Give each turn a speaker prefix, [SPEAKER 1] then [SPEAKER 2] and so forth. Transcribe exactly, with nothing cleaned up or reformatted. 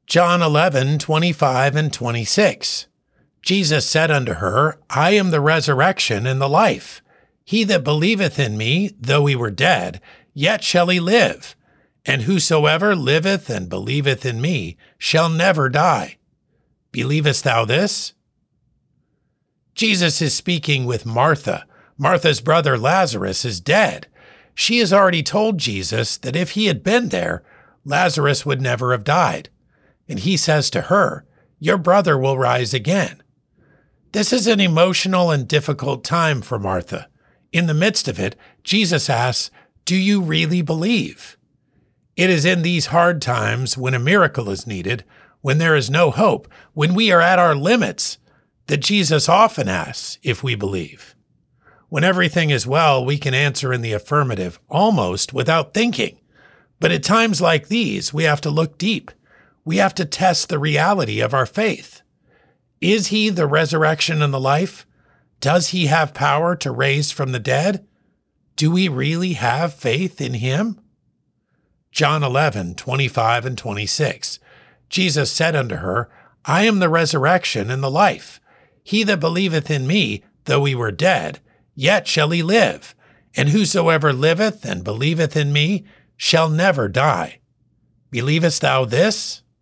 [SPEAKER 1] John eleven, twenty-five and twenty-six. Jesus said unto her, I am the resurrection and the life. He that believeth in me, though he were dead, yet shall he live. And whosoever liveth and believeth in me shall never die. Believest thou this? Jesus is speaking with Martha. Martha's brother Lazarus is dead. She has already told Jesus that if he had been there, Lazarus would never have died. And he says to her, your brother will rise again. This is an emotional and difficult time for Martha. In the midst of it, Jesus asks, do you really believe? It is in these hard times when a miracle is needed, when there is no hope, when we are at our limits, that Jesus often asks if we believe. When everything is well, we can answer in the affirmative, almost without thinking. But at times like these, we have to look deep. We have to test the reality of our faith. Is he the resurrection and the life? Does he have power to raise from the dead? Do we really have faith in him? John eleven, twenty-five and twenty-six. Jesus said unto her, I am the resurrection and the life. He that believeth in me, though he were dead, yet shall he live. And whosoever liveth and believeth in me shall never die. Believest thou this?